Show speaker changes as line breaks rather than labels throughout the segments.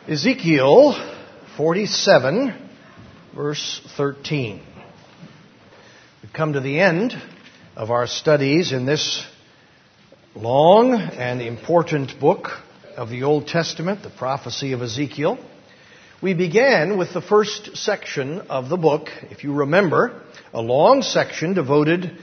Ezekiel 47, verse 13. We've come to the end of our studies in this long and important book of the Old Testament, the prophecy of Ezekiel. We began with the first section of the book, if you remember, a long section devoted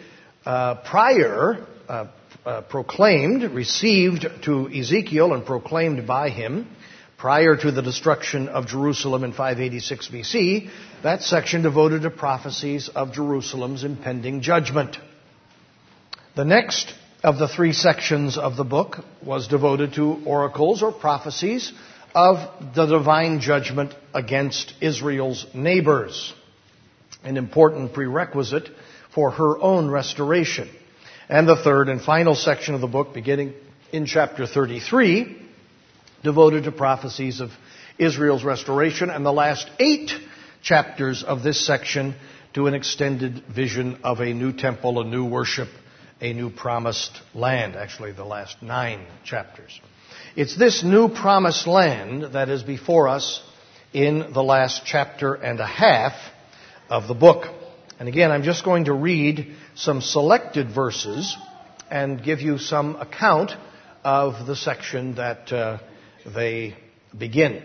received to Ezekiel and proclaimed by him prior to the destruction of Jerusalem in 586 BC, that section devoted to prophecies of Jerusalem's impending judgment. The next of the three sections of the book was devoted to oracles or prophecies of the divine judgment against Israel's neighbors, an important prerequisite for her own restoration. And the third and final section of the book, beginning in chapter 33, devoted to prophecies of Israel's restoration, and the last 8 chapters of this section to an extended vision of a new temple, a new worship, a new promised land. Actually, the last 9 chapters. It's this new promised land that is before us in the last chapter and a half of the book. And again, I'm just going to read some selected verses and give you some account of the section that they begin.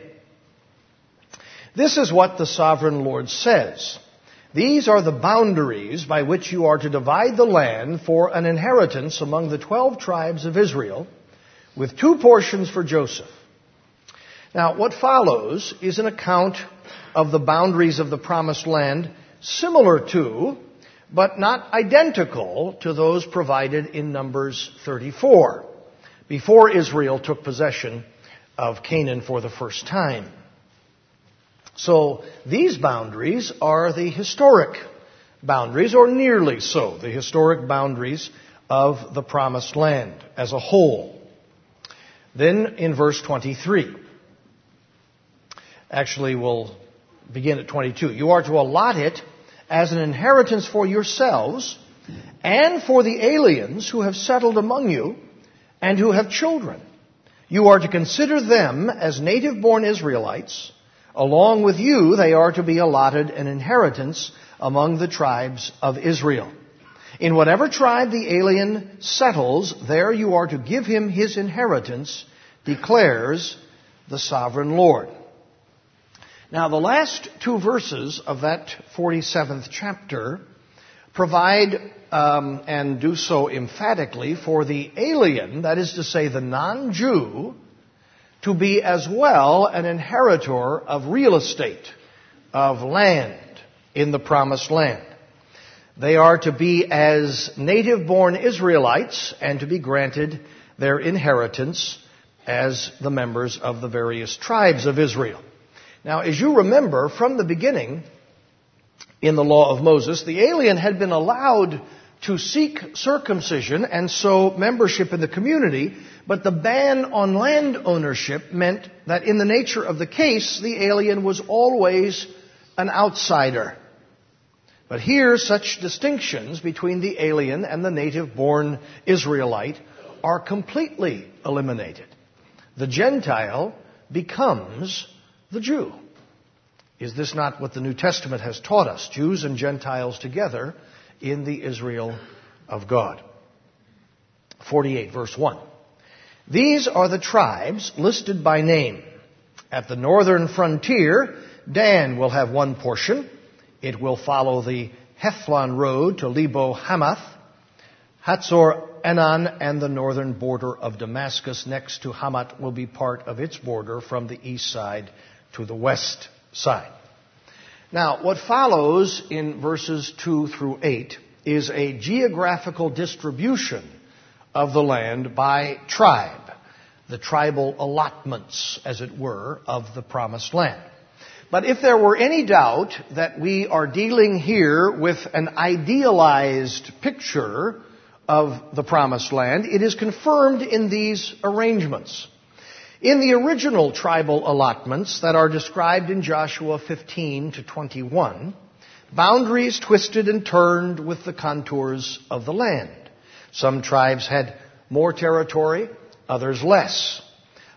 This is what the sovereign Lord says. These are the boundaries by which you are to divide the land for an inheritance among the 12 tribes of Israel, with 2 portions for Joseph. Now, what follows is an account of the boundaries of the promised land, similar to, but not identical to, those provided in Numbers 34, before Israel took possession of Canaan for the first time. So these boundaries are the historic boundaries, or nearly so, the historic boundaries of the promised land as a whole. Then in verse 23, actually we'll begin at 22. You are to allot it as an inheritance for yourselves and for the aliens who have settled among you and who have children. You are to consider them as native-born Israelites. Along with you, they are to be allotted an inheritance among the tribes of Israel. In whatever tribe the alien settles, there you are to give him his inheritance, declares the sovereign Lord. Now, the last 2 verses of that 47th chapter provide, and do so emphatically, for the alien, that is to say the non-Jew, to be as well an inheritor of real estate, of land in the promised land. They are to be as native-born Israelites and to be granted their inheritance as the members of the various tribes of Israel. Now, as you remember, from the beginning, in the law of Moses, the alien had been allowed to seek circumcision and so membership in the community, but the ban on land ownership meant that in the nature of the case, the alien was always an outsider. But here, such distinctions between the alien and the native-born Israelite are completely eliminated. The Gentile becomes the Jew. Is this not what the New Testament has taught us? Jews and Gentiles together in the Israel of God. 48, verse 1. These are the tribes listed by name. At the northern frontier, Dan will have 1 portion. It will follow the Hethlon road to Lebo Hamath, Hatzor Enan, and the northern border of Damascus next to Hamat will be part of its border from the east side to the west side. Now, what follows in verses 2 through 8 is a geographical distribution of the land by tribe, the tribal allotments, as it were, of the promised land. But if there were any doubt that we are dealing here with an idealized picture of the promised land, it is confirmed in these arrangements. In the original tribal allotments that are described in Joshua 15 to 21, boundaries twisted and turned with the contours of the land. Some tribes had more territory, others less.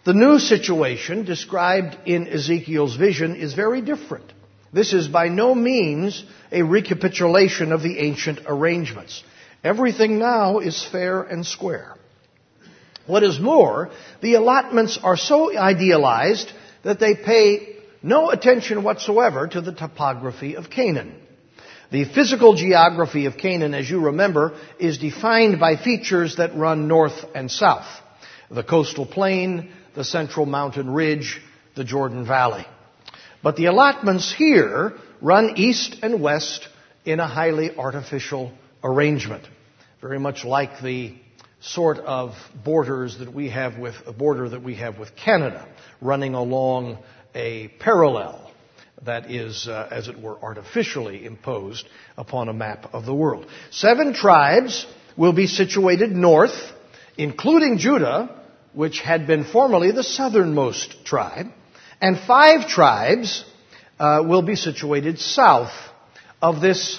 The new situation described in Ezekiel's vision is very different. This is by no means a recapitulation of the ancient arrangements. Everything now is fair and square. What is more, the allotments are so idealized that they pay no attention whatsoever to the topography of Canaan. The physical geography of Canaan, as you remember, is defined by features that run north and south. The coastal plain, the central mountain ridge, the Jordan Valley. But the allotments here run east and west in a highly artificial arrangement. Very much like the sort of borders that we have with a border that we have with Canada, running along a parallel that is, as it were, artificially imposed upon a map of the world. 7 tribes will be situated north, including Judah, which had been formerly the southernmost tribe, and 5 tribes will be situated south of this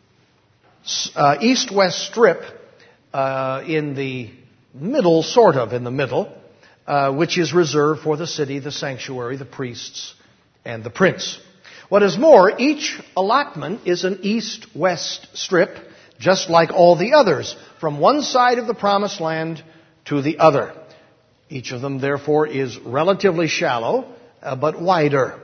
east-west strip in the middle, sort of in the middle, which is reserved for the city, the sanctuary, the priests, and the prince. What is more, each allotment is an east-west strip, just like all the others, from one side of the promised land to the other. Each of them, therefore, is relatively shallow, but wider.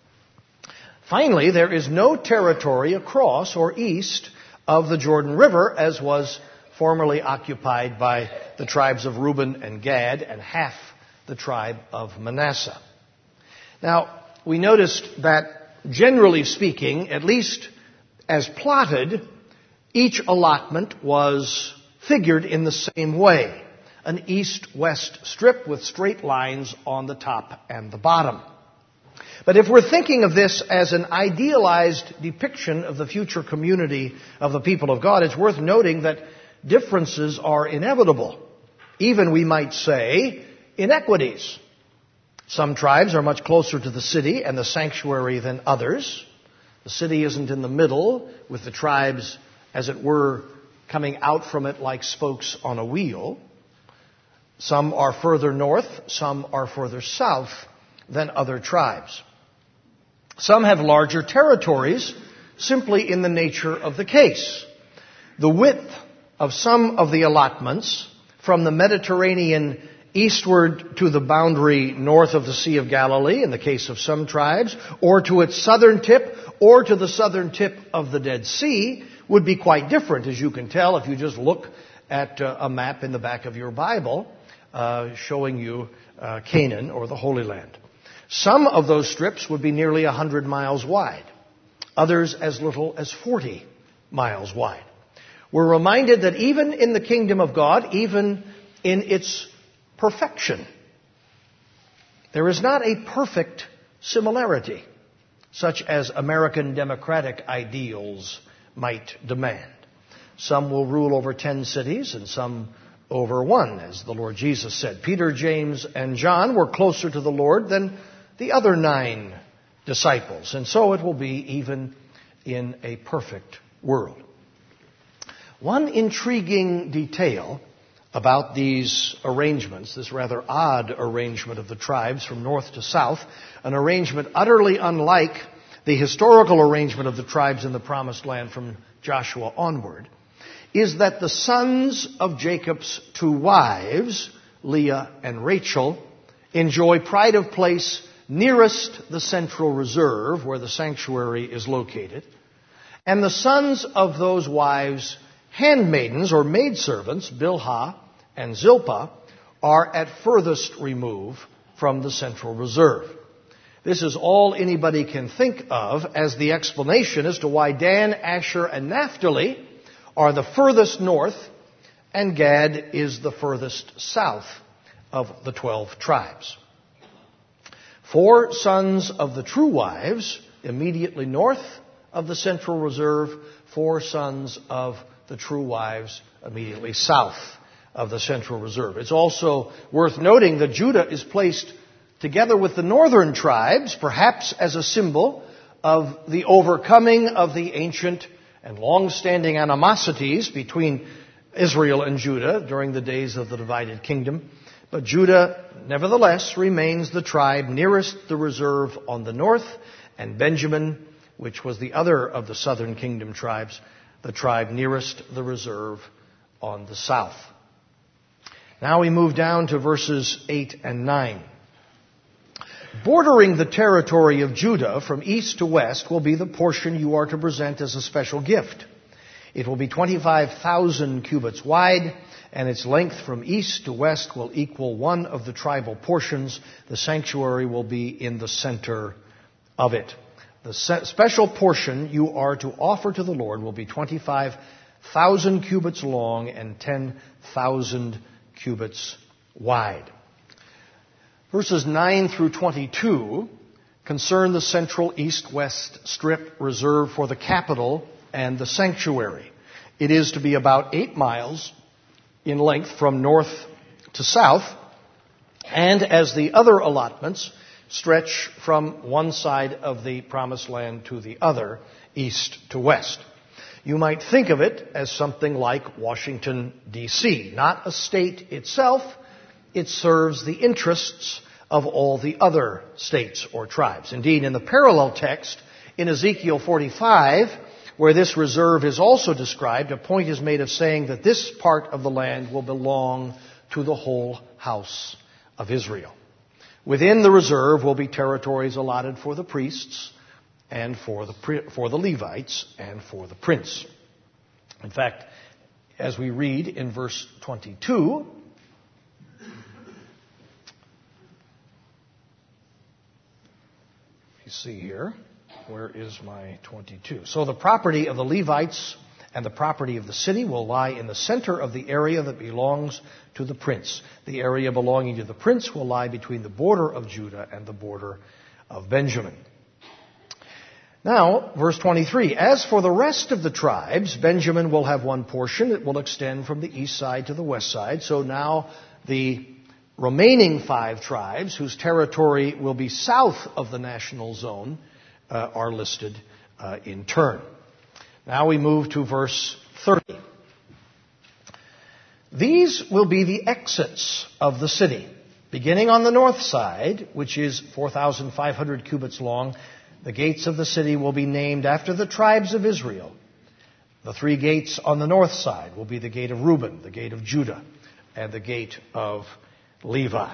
Finally, there is no territory across or east of the Jordan River, as was formerly occupied by the tribes of Reuben and Gad and half the tribe of Manasseh. Now, we noticed that, generally speaking, at least as plotted, each allotment was figured in the same way. An east-west strip with straight lines on the top and the bottom. But if we're thinking of this as an idealized depiction of the future community of the people of God, it's worth noting that differences are inevitable. Even, we might say, inequities. Some tribes are much closer to the city and the sanctuary than others. The city isn't in the middle, with the tribes, as it were, coming out from it like spokes on a wheel. Some are further north, some are further south than other tribes. Some have larger territories simply in the nature of the case. The width of some of the allotments from the Mediterranean eastward to the boundary north of the Sea of Galilee, in the case of some tribes, or to its southern tip, or to the southern tip of the Dead Sea, would be quite different, as you can tell if you just look at a map in the back of your Bible showing you Canaan or the Holy Land. Some of those strips would be nearly 100 miles wide, others as little as 40 miles wide. We're reminded that even in the kingdom of God, even in its perfection, there is not a perfect similarity, such as American democratic ideals might demand. Some will rule over 10 cities and some over 1, as the Lord Jesus said. Peter, James, and John were closer to the Lord than the other 9 disciples, and so it will be even in a perfect world. One intriguing detail about these arrangements, this rather odd arrangement of the tribes from north to south, an arrangement utterly unlike the historical arrangement of the tribes in the Promised Land from Joshua onward, is that the sons of Jacob's 2 wives, Leah and Rachel, enjoy pride of place nearest the central reserve where the sanctuary is located, and the sons of those wives' handmaidens or maidservants, Bilhah and Zilpah, are at furthest remove from the central reserve. This is all anybody can think of as the explanation as to why Dan, Asher, and Naphtali are the furthest north and Gad is the furthest south of the 12 tribes. 4 sons of the true wives immediately north of the central reserve, 4 sons of the true wives immediately south of the central reserve. It's also worth noting that Judah is placed together with the northern tribes, perhaps as a symbol of the overcoming of the ancient and long-standing animosities between Israel and Judah during the days of the divided kingdom. But Judah, nevertheless, remains the tribe nearest the reserve on the north, and Benjamin, which was the other of the southern kingdom tribes, the tribe nearest the reserve on the south. Now we move down to verses 8 and 9. Bordering the territory of Judah from east to west will be the portion you are to present as a special gift. It will be 25,000 cubits wide, and its length from east to west will equal one of the tribal portions. The sanctuary will be in the center of it. The special portion you are to offer to the Lord will be 25,000 cubits long and 10,000 cubits wide. Verses 9 through 22 concern the central east-west strip reserved for the capital and the sanctuary. It is to be about 8 miles in length from north to south, and as the other allotments stretch from one side of the promised land to the other, east to west. You might think of it as something like Washington, D.C. Not a state itself. It serves the interests of all the other states or tribes. Indeed, in the parallel text in Ezekiel 45, where this reserve is also described, a point is made of saying that this part of the land will belong to the whole house of Israel. Within the reserve will be territories allotted for the priests and for the Levites and for the prince. In fact, as we read in verse 22, you see here, where is my 22? So the property of the Levites and the property of the city will lie in the center of the area that belongs to the prince. The area belonging to the prince will lie between the border of Judah and the border of Benjamin. Now, verse 23, as for the rest of the tribes, Benjamin will have one portion. It will extend from the east side to the west side. So now the remaining 5 tribes, whose territory will be south of the national zone, are listed in turn. Now we move to verse 30. These will be the exits of the city. Beginning on the north side, which is 4,500 cubits long, the gates of the city will be named after the tribes of Israel. The 3 gates on the north side will be the gate of Reuben, the gate of Judah, and the gate of Levi.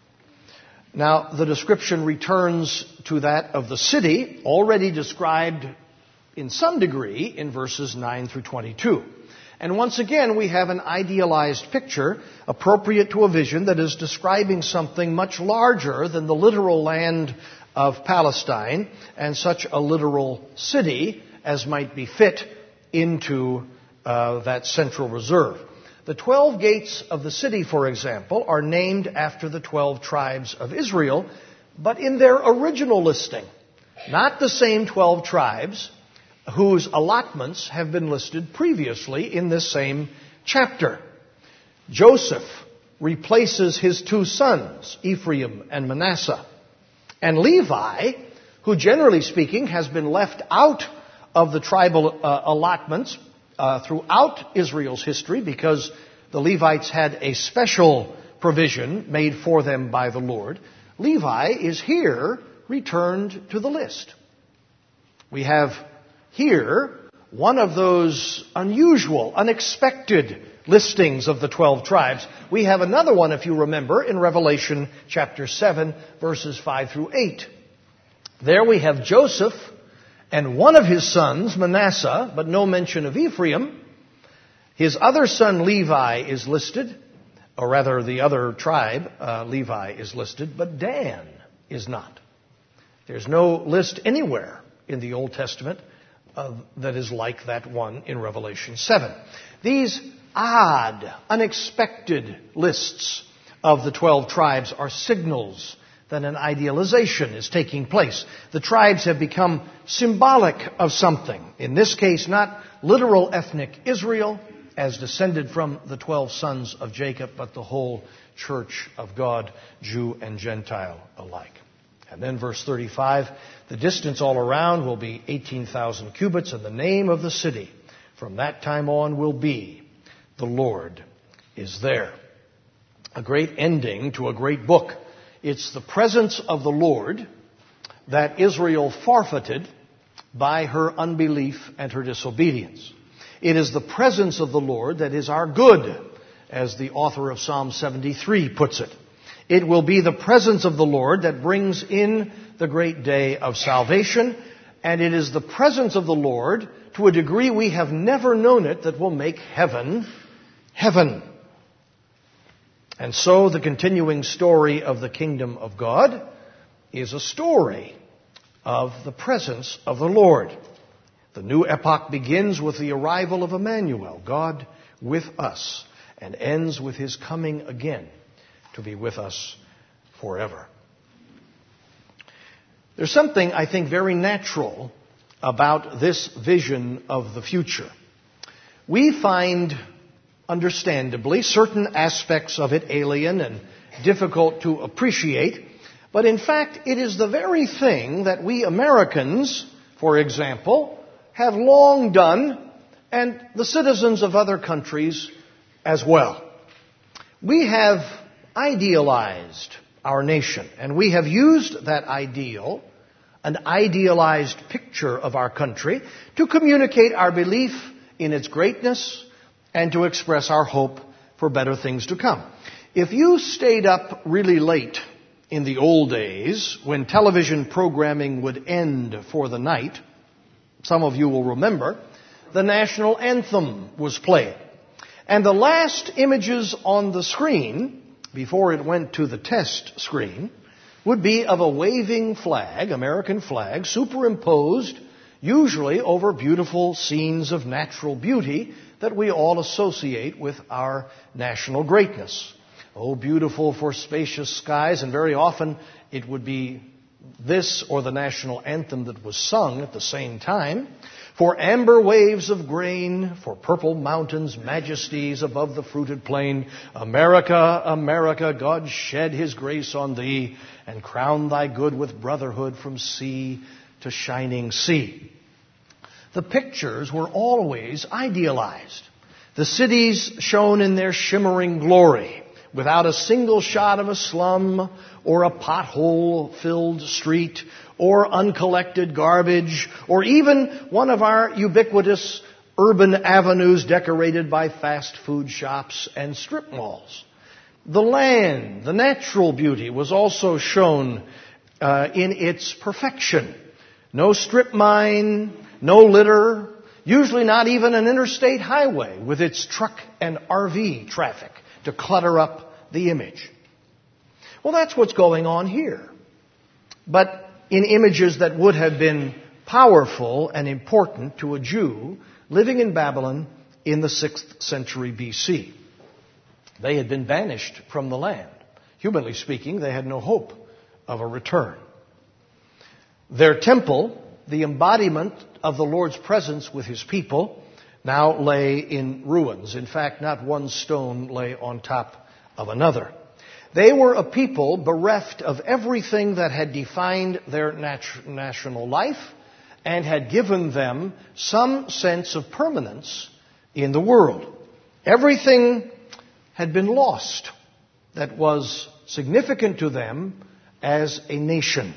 Now, the description returns to that of the city, already described in some degree in verses 9 through 22. And once again, we have an idealized picture appropriate to a vision that is describing something much larger than the literal land of Palestine and such a literal city as might be fit into that central reserve. The 12 gates of the city, for example, are named after the 12 tribes of Israel, but in their original listing, not the same 12 tribes whose allotments have been listed previously in this same chapter. Joseph replaces his 2 sons, Ephraim and Manasseh. And Levi, who generally speaking has been left out of the tribal allotments throughout Israel's history because the Levites had a special provision made for them by the Lord, Levi is here returned to the list. We have here one of those unusual, unexpected listings of the 12 tribes. We have another one, if you remember, in Revelation chapter 7, verses 5 through 8. There we have Joseph and one of his sons, Manasseh, but no mention of Ephraim. His other son, Levi, is listed, or rather the other tribe, Levi, is listed, but Dan is not. There's no list anywhere in the Old Testament that is like that one in Revelation 7. These odd, unexpected lists of the 12 tribes are signals that an idealization is taking place. The tribes have become symbolic of something. In this case, not literal ethnic Israel, as descended from the 12 sons of Jacob, but the whole church of God, Jew and Gentile alike. And then verse 35, the distance all around will be 18,000 cubits, and the name of the city from that time on will be, the Lord is there. a great ending to a great book. It's the presence of the Lord that Israel forfeited by her unbelief and her disobedience. It is the presence of the Lord that is our good, as the author of Psalm 73 puts it. It will be the presence of the Lord that brings in the great day of salvation, and it is the presence of the Lord, to a degree we have never known it, that will make heaven, heaven. And so the continuing story of the kingdom of God is a story of the presence of the Lord. The new epoch begins with the arrival of Emmanuel, God with us, and ends with his coming again to be with us forever. There's something, I think, very natural about this vision of the future. We find, understandably, certain aspects of it alien and difficult to appreciate, but in fact, it is the very thing that we Americans, for example, have long done, and the citizens of other countries as well. We have idealized our nation, and we have used that ideal, an idealized picture of our country, to communicate our belief in its greatness and to express our hope for better things to come. If you stayed up really late in the old days, when television programming would end for the night, some of you will remember, the national anthem was played. And the last images on the screen, before it went to the test screen, would be of a waving flag, American flag, superimposed usually over beautiful scenes of natural beauty that we all associate with our national greatness. Oh, beautiful for spacious skies, and very often it would be this or the national anthem that was sung at the same time. For amber waves of grain, for purple mountains, majesties above the fruited plain, America, America, God shed his grace on thee, and crown thy good with brotherhood from sea to shining sea. The pictures were always idealized. The cities shone in their shimmering glory, without a single shot of a slum or a pothole-filled street or uncollected garbage or even one of our ubiquitous urban avenues decorated by fast food shops and strip malls. The land, the natural beauty, was also shown in its perfection. No strip mine, no litter, usually not even an interstate highway with its truck and RV traffic to clutter up the image. Well, that's what's going on here. But in images that would have been powerful and important to a Jew living in Babylon in the 6th century BC. They had been banished from the land. Humanly speaking, they had no hope of a return. Their temple, the embodiment of the Lord's presence with his people, now lay in ruins. In fact, not one stone lay on top of another. They were a people bereft of everything that had defined their national life and had given them some sense of permanence in the world. Everything had been lost that was significant to them as a nation.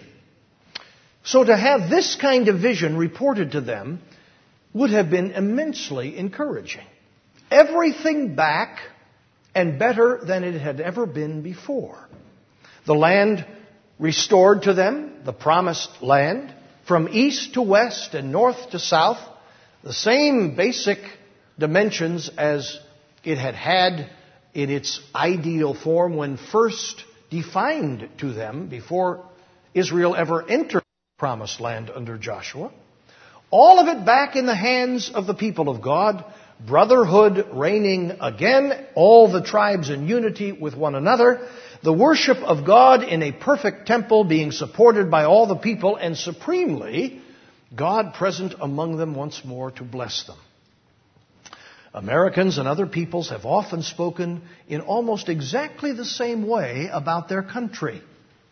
So to have this kind of vision reported to them would have been immensely encouraging. Everything back and better than it had ever been before. The land restored to them, the promised land, from east to west and north to south, the same basic dimensions as it had had in its ideal form when first defined to them before Israel ever entered the promised land under Joshua. All of it back in the hands of the people of God, brotherhood reigning again, all the tribes in unity with one another, the worship of God in a perfect temple being supported by all the people, and supremely, God present among them once more to bless them. Americans and other peoples have often spoken in almost exactly the same way about their country,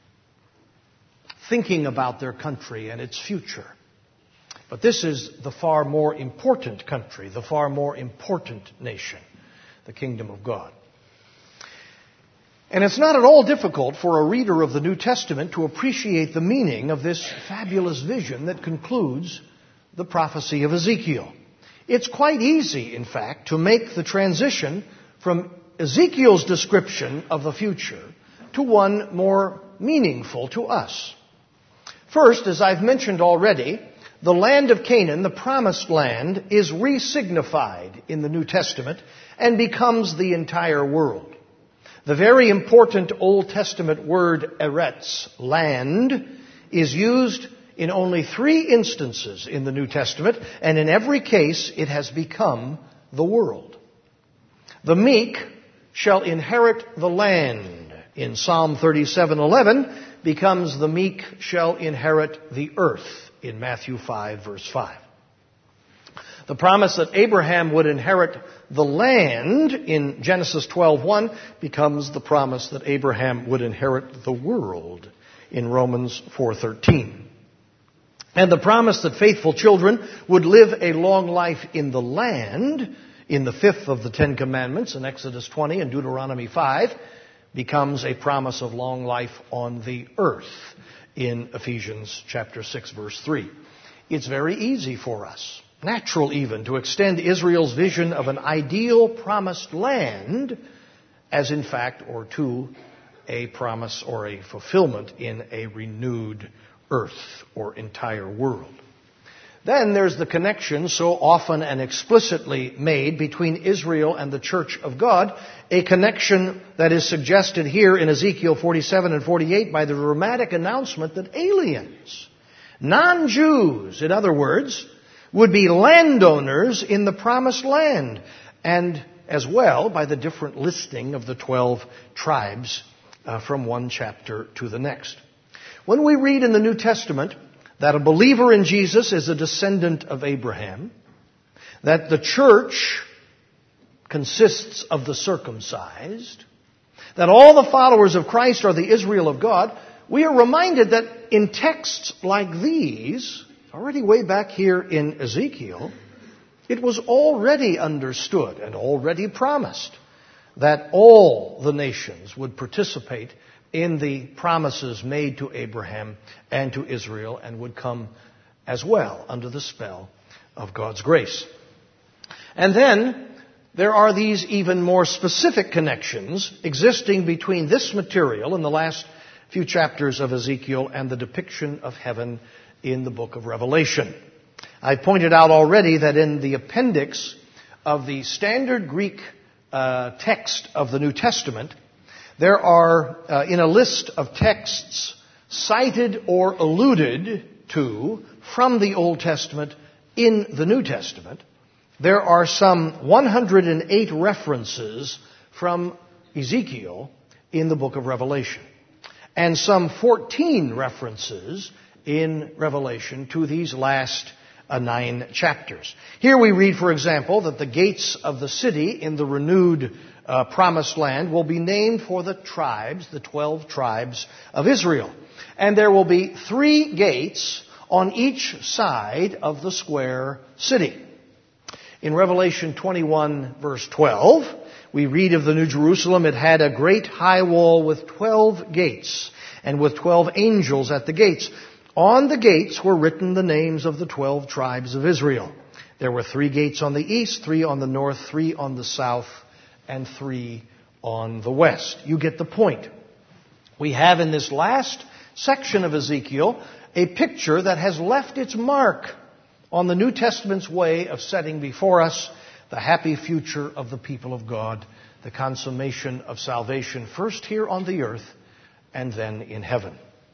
thinking about their country and its future. But this is the far more important country, the far more important nation, the kingdom of God. And it's not at all difficult for a reader of the New Testament to appreciate the meaning of this fabulous vision that concludes the prophecy of Ezekiel. It's quite easy, in fact, to make the transition from Ezekiel's description of the future to one more meaningful to us. First, as I've mentioned already, the land of Canaan, the promised land, is re-signified in the New Testament and becomes the entire world. The very important Old Testament word eretz, land, is used in only 3 instances in the New Testament, and in every case it has become the world. The meek shall inherit the land. In Psalm 37:11 becomes the meek shall inherit the earth in Matthew 5 verse 5. The promise that Abraham would inherit the land in Genesis 12:1 becomes the promise that Abraham would inherit the world in Romans 4:13. And the promise that faithful children would live a long life in the land in the 5th of the 10 Commandments in Exodus 20 and Deuteronomy 5 becomes a promise of long life on the earth in Ephesians chapter 6 verse 3. It's very easy for us, natural even, to extend Israel's vision of an ideal promised land as in fact or to a promise or a fulfillment in a renewed earth or entire world. Then there's the connection so often and explicitly made between Israel and the church of God, a connection that is suggested here in Ezekiel 47 and 48 by the dramatic announcement that aliens, non-Jews, in other words, would be landowners in the promised land, and as well by the different listing of the 12 tribes from one chapter to the next. When we read in the New Testament that a believer in Jesus is a descendant of Abraham, that the church consists of the circumcised, that all the followers of Christ are the Israel of God, we are reminded that in texts like these, already way back here in Ezekiel, it was already understood and already promised that all the nations would participate in the promises made to Abraham and to Israel and would come as well under the spell of God's grace. And then there are these even more specific connections existing between this material in the last few chapters of Ezekiel and the depiction of heaven in the book of Revelation. I pointed out already that in the appendix of the standard Greek text of the New Testament, there are, in a list of texts cited or alluded to from the Old Testament in the New Testament, there are some 108 references from Ezekiel in the book of Revelation, and some 14 references in Revelation to these last 9 chapters. Here we read, for example, that the gates of the city in the renewed promised land will be named for the tribes, the 12 tribes of Israel. And there will be 3 gates on each side of the square city. In Revelation 21 verse 12, we read of the New Jerusalem, it had a great high wall with 12 gates, and with 12 angels at the gates. On the gates were written the names of the 12 tribes of Israel. There were 3 gates on the east, 3 on the north, 3 on the south, and 3 on the west. You get the point. We have in this last section of Ezekiel a picture that has left its mark on the New Testament's way of setting before us the happy future of the people of God, the consummation of salvation, first here on the earth and then in heaven.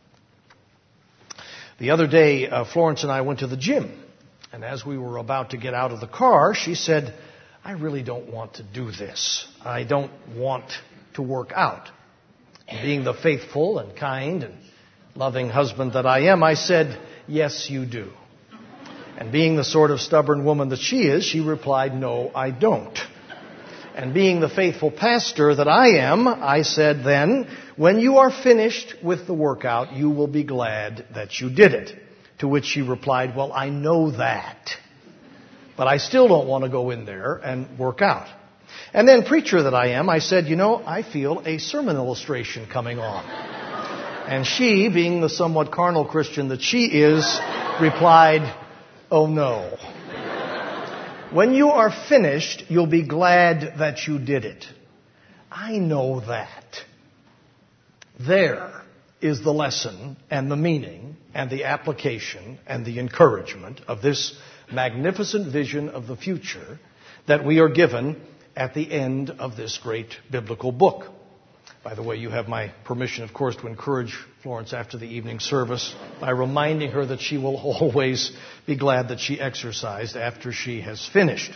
The other day, Florence and I went to the gym, and as we were about to get out of the car, she said, I really don't want to do this. I don't want to work out. And being the faithful and kind and loving husband that I am, I said, yes, you do. And being the sort of stubborn woman that she is, she replied, no, I don't. And being the faithful pastor that I am, I said then, when you are finished with the workout, you will be glad that you did it. To which she replied, well, I know that, but I still don't want to go in there and work out. And then, preacher that I am, I said, I feel a sermon illustration coming on. And she, being the somewhat carnal Christian that she is, replied, oh no. When you are finished, you'll be glad that you did it. I know that. There is the lesson and the meaning and the application and the encouragement of this magnificent vision of the future that we are given at the end of this great biblical book. By the way, you have my permission, of course, to encourage Florence after the evening service by reminding her that she will always be glad that she exercised after she has finished.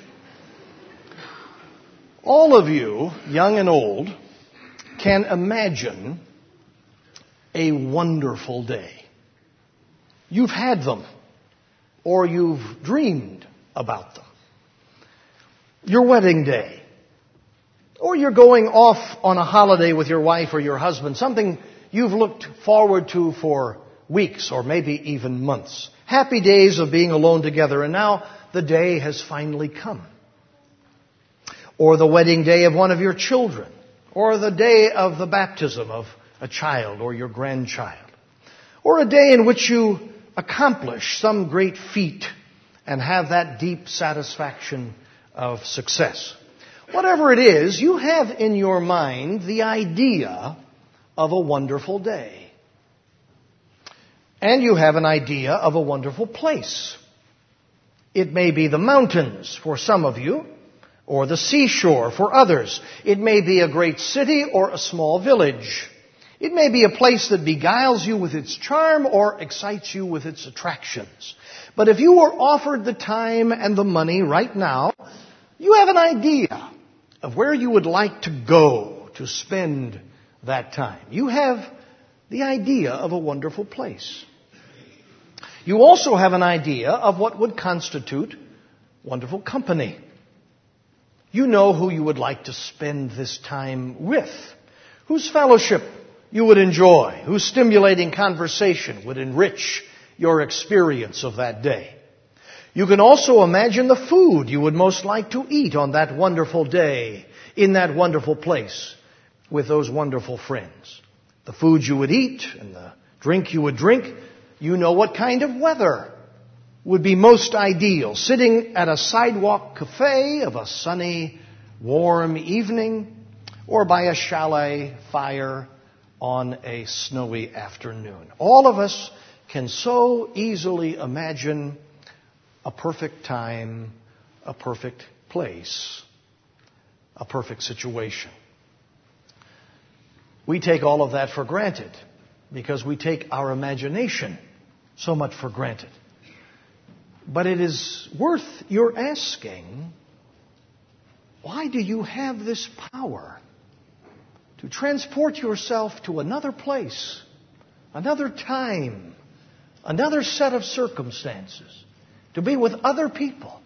All of you, young and old, can imagine a wonderful day. You've had them, or you've dreamed about them. Your wedding day. Or you're going off on a holiday with your wife or your husband, something you've looked forward to for weeks or maybe even months. Happy days of being alone together, and now the day has finally come. Or the wedding day of one of your children, or the day of the baptism of a child or your grandchild, or a day in which you accomplish some great feat and have that deep satisfaction of success. Whatever it is, you have in your mind the idea of a wonderful day. And you have an idea of a wonderful place. It may be the mountains for some of you, or the seashore for others. It may be a great city or a small village. It may be a place that beguiles you with its charm or excites you with its attractions. But if you were offered the time and the money right now, you have an idea of where you would like to go to spend that time. You have the idea of a wonderful place. You also have an idea of what would constitute wonderful company. You know who you would like to spend this time with, whose fellowship you would enjoy, whose stimulating conversation would enrich your experience of that day. You can also imagine the food you would most like to eat on that wonderful day, in that wonderful place, with those wonderful friends. The food you would eat and the drink you would drink. You know what kind of weather would be most ideal. Sitting at a sidewalk cafe of a sunny, warm evening, or by a chalet fire on a snowy afternoon. All of us can so easily imagine a perfect time, a perfect place, a perfect situation. We take all of that for granted because we take our imagination so much for granted. But it is worth your asking, why do you have this power to transport yourself to another place, another time, another set of circumstances, to be with other people?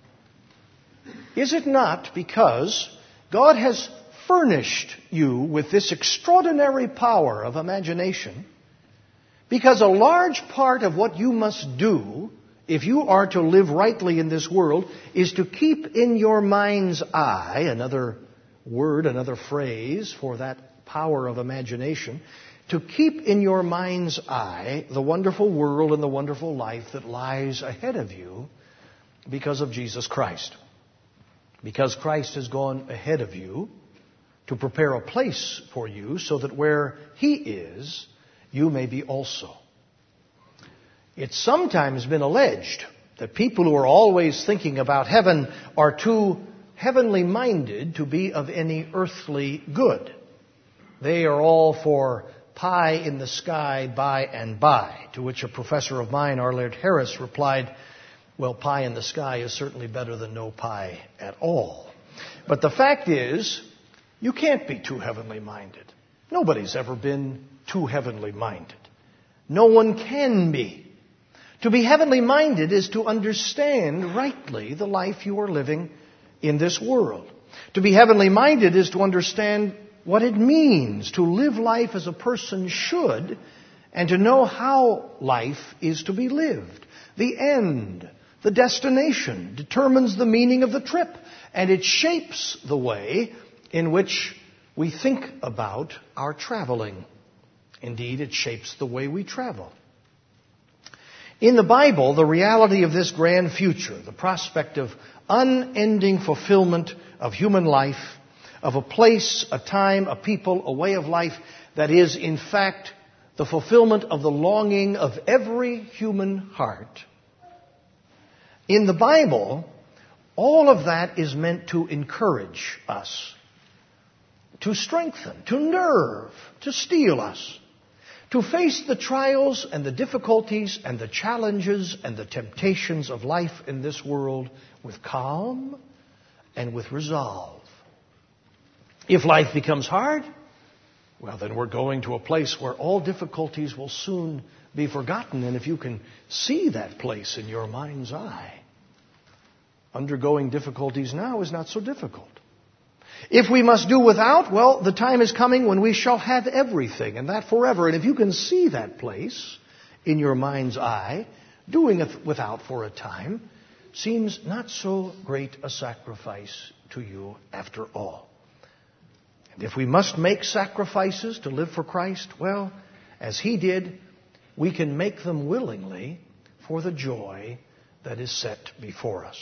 Is it not because God has furnished you with this extraordinary power of imagination? Because a large part of what you must do if you are to live rightly in this world is to keep in your mind's eye, another word, another phrase for that power of imagination, to keep in your mind's eye the wonderful world and the wonderful life that lies ahead of you because of Jesus Christ. Because Christ has gone ahead of you to prepare a place for you so that where He is, you may be also. It's sometimes been alleged that people who are always thinking about heaven are too heavenly minded to be of any earthly good. They are all for pie in the sky by and by, to which a professor of mine, R. Laird Harris, replied, well, pie in the sky is certainly better than no pie at all. But the fact is, you can't be too heavenly minded. Nobody's ever been too heavenly minded. No one can be. To be heavenly minded is to understand rightly the life you are living in this world. To be heavenly minded is to understand what it means to live life as a person should and to know how life is to be lived. The end, The destination determines the meaning of the trip, and it shapes the way in which we think about our traveling. Indeed, it shapes the way we travel. In the Bible, the reality of this grand future, the prospect of unending fulfillment of human life, of a place, a time, a people, a way of life that is, in fact, the fulfillment of the longing of every human heart. In the Bible, all of that is meant to encourage us, to strengthen, to nerve, to steel us, to face the trials and the difficulties and the challenges and the temptations of life in this world with calm and with resolve. If life becomes hard, well, then we're going to a place where all difficulties will soon be forgotten. And if you can see that place in your mind's eye, undergoing difficulties now is not so difficult. If we must do without, well, the time is coming when we shall have everything, and that forever. And if you can see that place in your mind's eye, doing it without for a time seems not so great a sacrifice to you after all. And if we must make sacrifices to live for Christ, well, as He did, we can make them willingly for the joy that is set before us.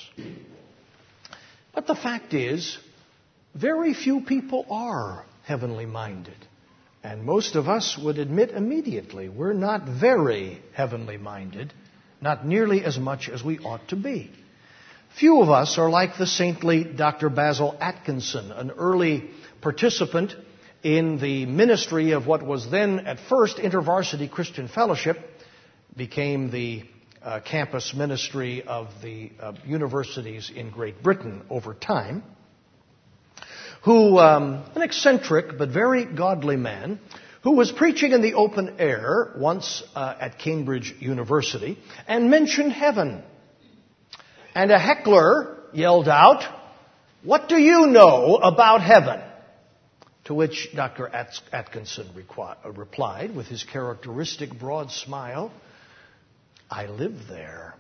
But the fact is, very few people are heavenly minded. And most of us would admit immediately we're not very heavenly minded, not nearly as much as we ought to be. Few of us are like the saintly Dr. Basil Atkinson, an early participant in the ministry of what was then at first InterVarsity Christian Fellowship, became the campus ministry of the universities in Great Britain over time, who, an eccentric but very godly man, who was preaching in the open air once at Cambridge University and mentioned heaven. And a heckler yelled out, "What do you know about heaven?" To which Dr. Atkinson replied with his characteristic broad smile, "I live there."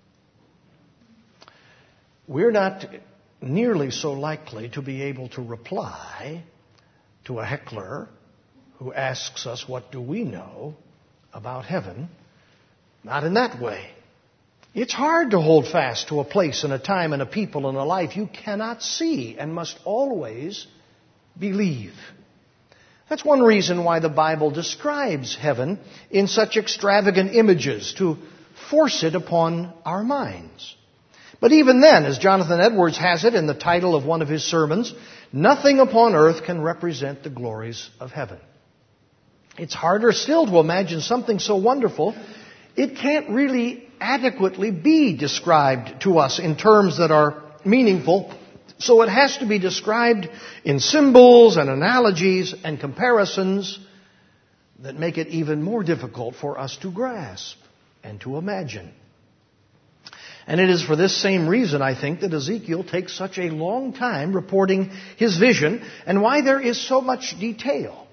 We're not nearly so likely to be able to reply to a heckler who asks us, what do we know about heaven? Not in that way. It's hard to hold fast to a place and a time and a people and a life you cannot see and must always believe. That's one reason why the Bible describes heaven in such extravagant images, to force it upon our minds. But even then, as Jonathan Edwards has it in the title of one of his sermons, nothing upon earth can represent the glories of heaven. It's harder still to imagine something so wonderful, it can't really adequately be described to us in terms that are meaningful, so it has to be described in symbols and analogies and comparisons that make it even more difficult for us to grasp and to imagine. And it is for this same reason, I think, that Ezekiel takes such a long time reporting his vision and why there is so much detail.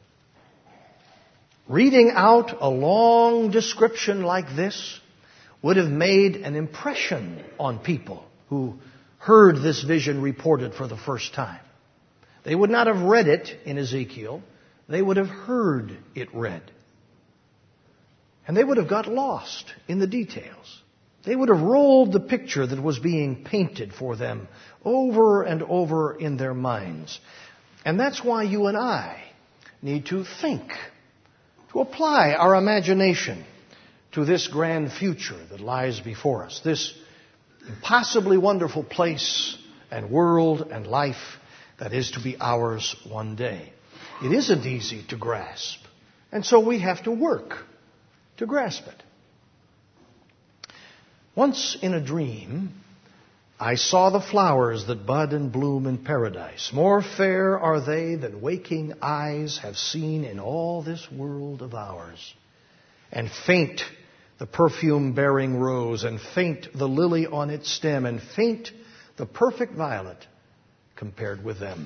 Reading out a long description like this would have made an impression on people who heard this vision reported for the first time. They would not have read it in Ezekiel. They would have heard it read. And they would have got lost in the details. They would have rolled the picture that was being painted for them over and over in their minds. And that's why you and I need to think, to apply our imagination to this grand future that lies before us, this impossibly wonderful place and world and life that is to be ours one day. It isn't easy to grasp, and so we have to work to grasp it. Once in a dream, I saw the flowers that bud and bloom in paradise. More fair are they than waking eyes have seen in all this world of ours. And faint the perfume-bearing rose, and faint the lily on its stem, and faint the perfect violet compared with them.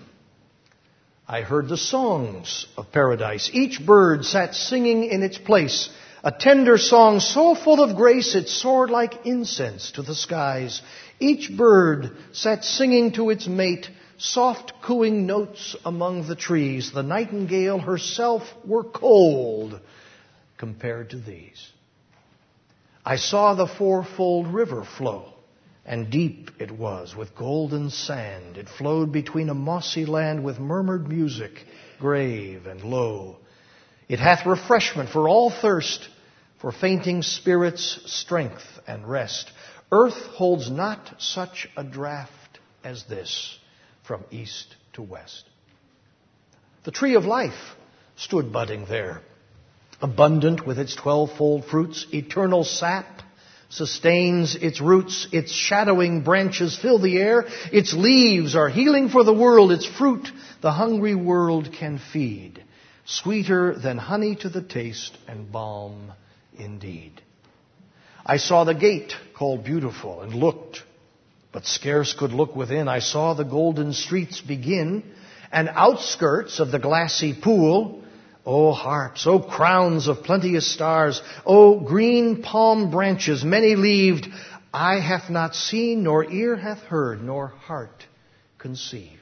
I heard the songs of paradise. Each bird sat singing in its place. A tender song so full of grace it soared like incense to the skies. Each bird sat singing to its mate soft cooing notes among the trees. The nightingale herself were cold compared to these. I saw the fourfold river flow, and deep it was with golden sand. It flowed between a mossy land with murmured music, grave and low. It hath refreshment for all thirst, for fainting spirits strength and rest. Earth holds not such a draught as this from east to west. The tree of life stood budding there, abundant with its 12-fold fruits. Eternal sap sustains its roots. Its shadowing branches fill the air. Its leaves are healing for the world. Its fruit the hungry world can feed. Sweeter than honey to the taste and balm indeed. I saw the gate called Beautiful and looked, but scarce could look within. I saw the golden streets begin and outskirts of the glassy pool. O harps, O crowns of plenteous stars, O green palm branches many-leaved, eye hath not seen, nor ear hath heard, nor heart conceived.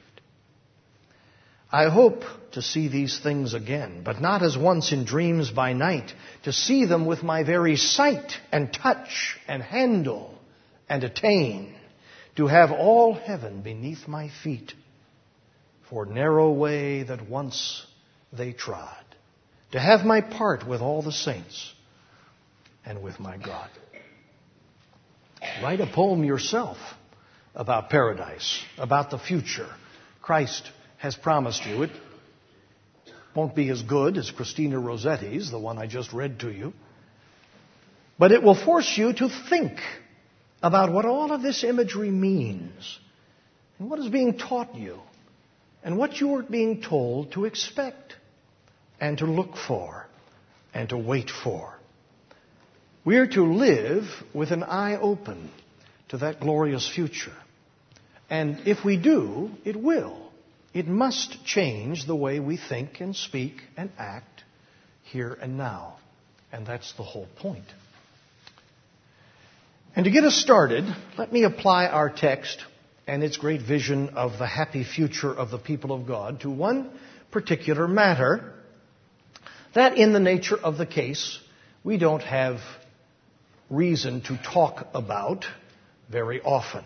I hope to see these things again, but not as once in dreams by night, to see them with my very sight and touch and handle and attain, to have all heaven beneath my feet, for narrow way that once they trod, to have my part with all the saints and with my God. Write a poem yourself about paradise, about the future Christ has promised you. It won't be as good as Christina Rossetti's, the one I just read to you. But it will force you to think about what all of this imagery means and what is being taught you and what you are being told to expect and to look for and to wait for. We are to live with an eye open to that glorious future. And if we do, it will. It must change the way we think and speak and act here and now. And that's the whole point. And to get us started, let me apply our text and its great vision of the happy future of the people of God to one particular matter that, in the nature of the case, we don't have reason to talk about very often.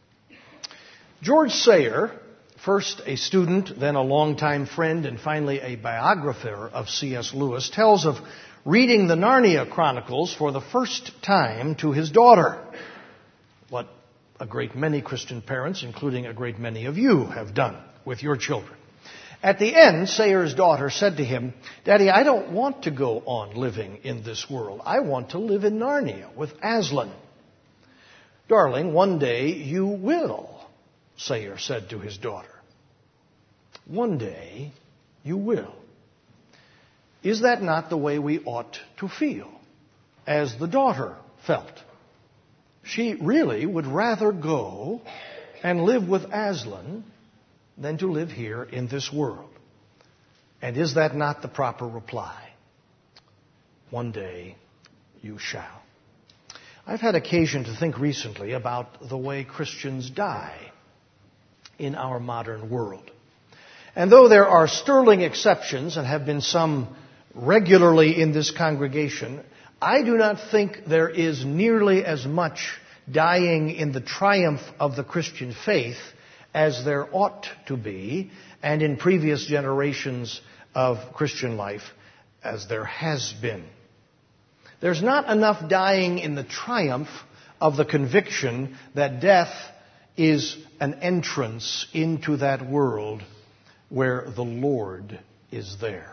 George Sayer, first a student, then a longtime friend, and finally a biographer of C.S. Lewis, tells of reading the Narnia Chronicles for the first time to his daughter. What a great many Christian parents, including a great many of you, have done with your children. At the end, Sayer's daughter said to him, "Daddy, I don't want to go on living in this world. I want to live in Narnia with Aslan." "Darling, one day you will," Sayer said to his daughter. "One day you will." Is that not the way we ought to feel, as the daughter felt? She really would rather go and live with Aslan than to live here in this world. And is that not the proper reply? One day you shall. I've had occasion to think recently about the way Christians die in our modern world. And though there are sterling exceptions, and have been some regularly in this congregation, I do not think there is nearly as much dying in the triumph of the Christian faith as there ought to be, and in previous generations of Christian life as there has been. There's not enough dying in the triumph of the conviction that death is an entrance into that world where the Lord is there.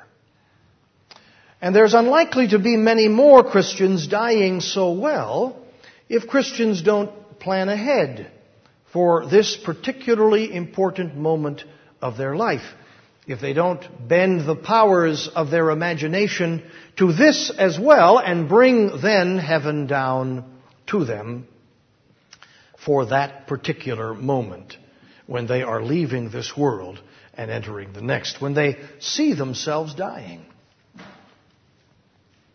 And there's unlikely to be many more Christians dying so well if Christians don't plan ahead for this particularly important moment of their life. If they don't bend the powers of their imagination to this as well and bring then heaven down to them for that particular moment when they are leaving this world and entering the next, when they see themselves dying.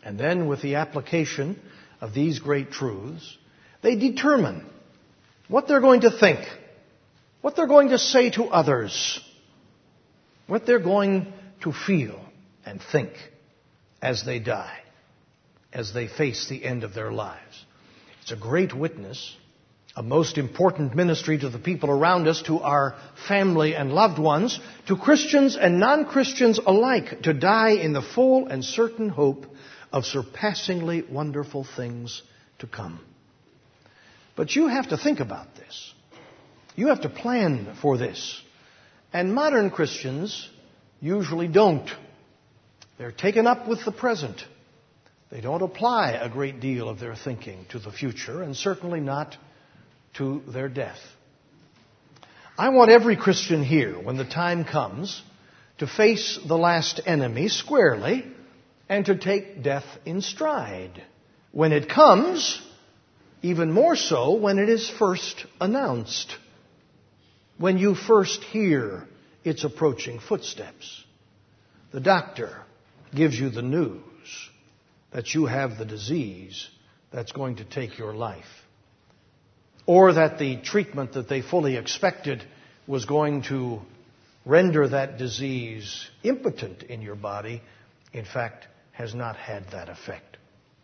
And then with the application of these great truths, they determine what they're going to think, what they're going to say to others, what they're going to feel and think as they die, as they face the end of their lives. It's a great witness, a most important ministry to the people around us, to our family and loved ones, to Christians and non-Christians alike, to die in the full and certain hope of surpassingly wonderful things to come. But you have to think about this. You have to plan for this. And modern Christians usually don't. They're taken up with the present. They don't apply a great deal of their thinking to the future, and certainly not to their death. I want every Christian here, when the time comes, to face the last enemy squarely and to take death in stride. When it comes, even more so when it is first announced. When you first hear its approaching footsteps. The doctor gives you the news that you have the disease that's going to take your life. Or that the treatment that they fully expected was going to render that disease impotent in your body, in fact, has not had that effect.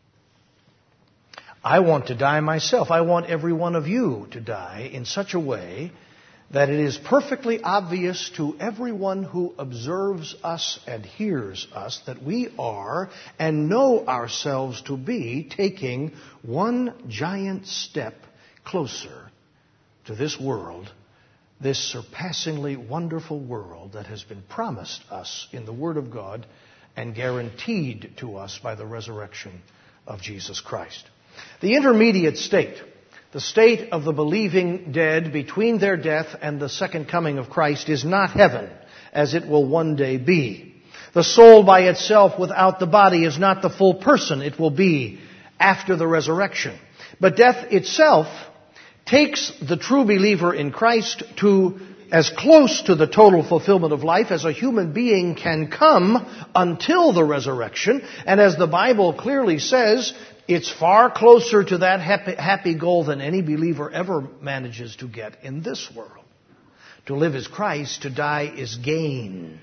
I want to die myself. I want every one of you to die in such a way that it is perfectly obvious to everyone who observes us and hears us that we are and know ourselves to be taking one giant step closer to this world, this surpassingly wonderful world that has been promised us in the Word of God and guaranteed to us by the resurrection of Jesus Christ. The intermediate state, the state of the believing dead between their death and the second coming of Christ, is not heaven, as it will one day be. The soul by itself without the body is not the full person it will be after the resurrection. But death itself takes the true believer in Christ to as close to the total fulfillment of life as a human being can come until the resurrection. And as the Bible clearly says, it's far closer to that happy goal than any believer ever manages to get in this world. To live is Christ, to die is gain.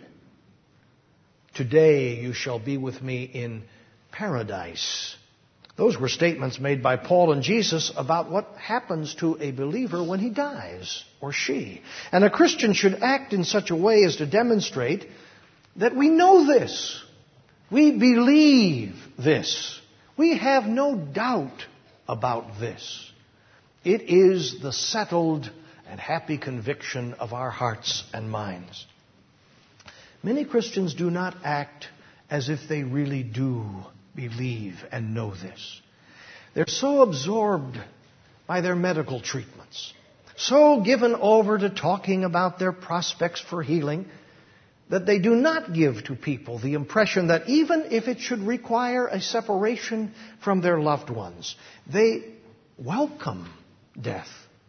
Today you shall be with me in paradise. Those were statements made by Paul and Jesus about what happens to a believer when he dies, or she. And a Christian should act in such a way as to demonstrate that we know this. We believe this. We have no doubt about this. It is the settled and happy conviction of our hearts and minds. Many Christians do not act as if they really do believe and know this. They're so absorbed by their medical treatments, so given over to talking about their prospects for healing, that they do not give to people the impression that even if it should require a separation from their loved ones, they welcome death.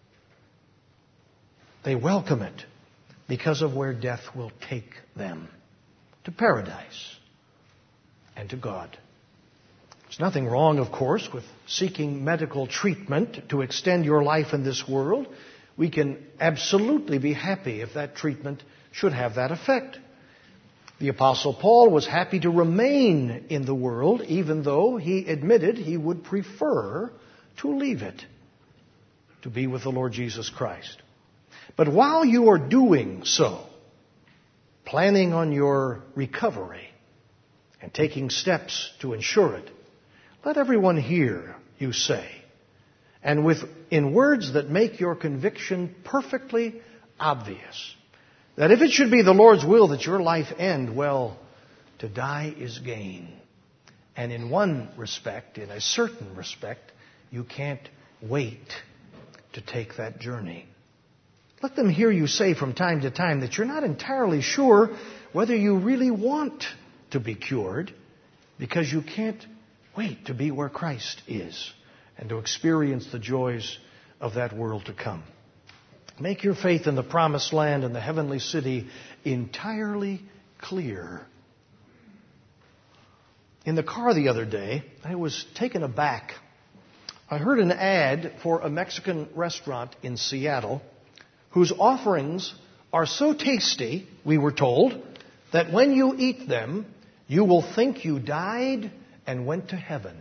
They welcome it because of where death will take them, to paradise and to God. There's nothing wrong, of course, with seeking medical treatment to extend your life in this world. We can absolutely be happy if that treatment should have that effect. The Apostle Paul was happy to remain in the world, even though he admitted he would prefer to leave it, to be with the Lord Jesus Christ. But while you are doing so, planning on your recovery and taking steps to ensure it, let everyone hear you say, and in words that make your conviction perfectly obvious, that if it should be the Lord's will that your life end, well, to die is gain. And in one respect, in a certain respect, you can't wait to take that journey. Let them hear you say from time to time that you're not entirely sure whether you really want to be cured, because you can't wait to be where Christ is and to experience the joys of that world to come. Make your faith in the promised land and the heavenly city entirely clear. In the car the other day, I was taken aback. I heard an ad for a Mexican restaurant in Seattle whose offerings are so tasty, we were told, that when you eat them, you will think you died and went to heaven.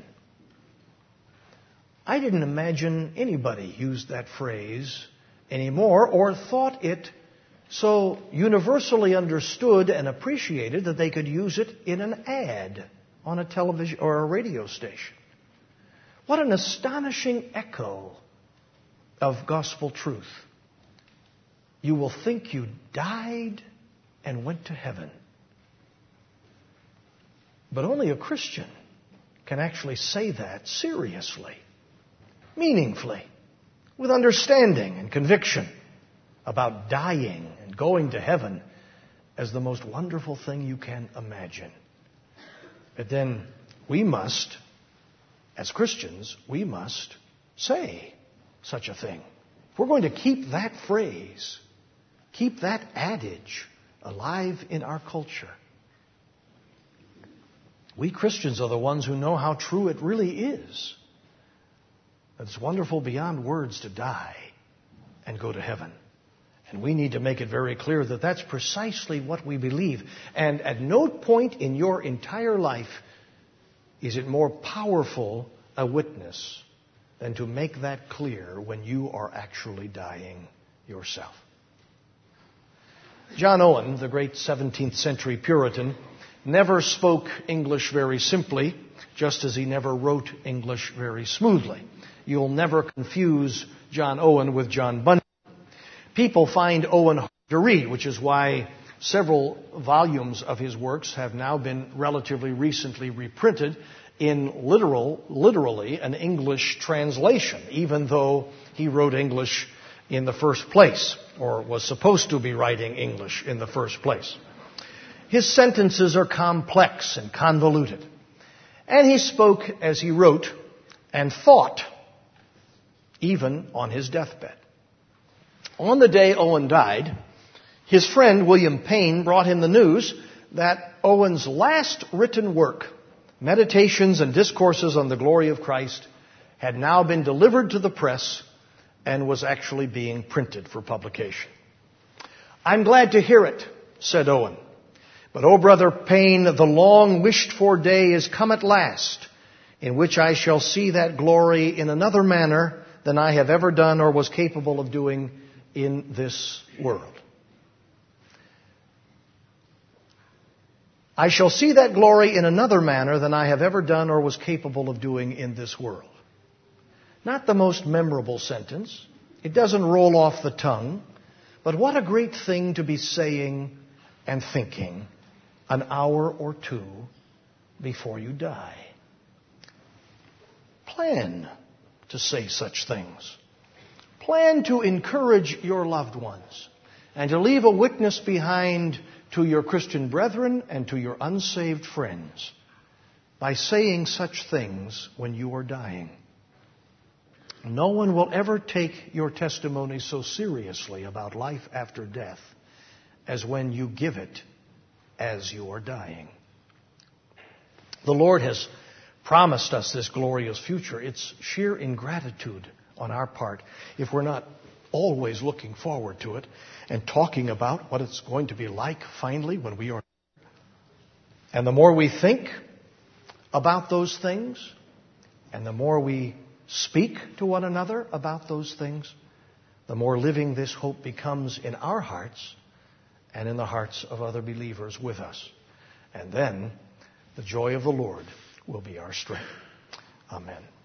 I didn't imagine anybody used that phrase anymore or thought it so universally understood and appreciated that they could use it in an ad on a television or a radio station. What an astonishing echo of gospel truth. You will think you died and went to heaven. But only a Christian can actually say that seriously, meaningfully, with understanding and conviction about dying and going to heaven as the most wonderful thing you can imagine. But then we must, as Christians, we must say such a thing. If we're going to keep that phrase, keep that adage alive in our culture, we Christians are the ones who know how true it really is. It's wonderful beyond words to die and go to heaven. And we need to make it very clear that that's precisely what we believe. And at no point in your entire life is it more powerful a witness than to make that clear when you are actually dying yourself. John Owen, the great 17th century Puritan, never spoke English very simply, just as he never wrote English very smoothly. You'll never confuse John Owen with John Bunyan. People find Owen hard to read, which is why several volumes of his works have now been relatively recently reprinted in literally an English translation, even though he wrote English in the first place, or was supposed to be writing English in the first place. His sentences are complex and convoluted, and he spoke as he wrote and thought, even on his deathbed. On the day Owen died, his friend William Payne brought him the news that Owen's last written work, Meditations and Discourses on the Glory of Christ, had now been delivered to the press and was actually being printed for publication. "I'm glad to hear it," said Owen. "But, oh, Brother Payne, the long wished-for day is come at last, in which I shall see that glory in another manner than I have ever done or was capable of doing in this world. I shall see that glory in another manner than I have ever done or was capable of doing in this world." Not the most memorable sentence. It doesn't roll off the tongue. But what a great thing to be saying and thinking an hour or two before you die. Plan to say such things. Plan to encourage your loved ones and to leave a witness behind to your Christian brethren and to your unsaved friends by saying such things when you are dying. No one will ever take your testimony so seriously about life after death as when you give it as you are dying. The Lord has promised us this glorious future. It's sheer ingratitude on our part if we're not always looking forward to it and talking about what it's going to be like finally when we are. And the more we think about those things, and the more we speak to one another about those things, the more living this hope becomes in our hearts and in the hearts of other believers with us. And then the joy of the Lord will be our strength. Amen.